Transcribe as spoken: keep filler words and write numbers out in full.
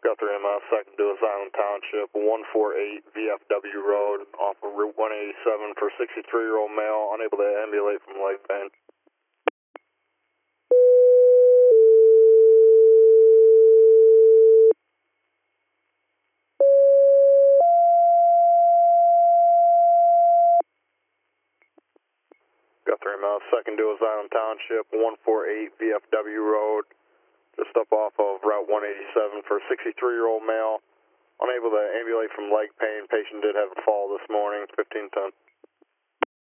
Guthrie M F, second to Asylum Township, one forty-eight V F W Road, off of Route one eighty-seven for sixty-three-year-old male, unable to ambulate from leg pain. Guthrie M F, second to Asylum Township, one forty-eight V F W Road, just up off of Route one eighty-seven for sixty-three-year-old male, unable to ambulate from leg pain. Patient did have a fall this morning, fifteen ten.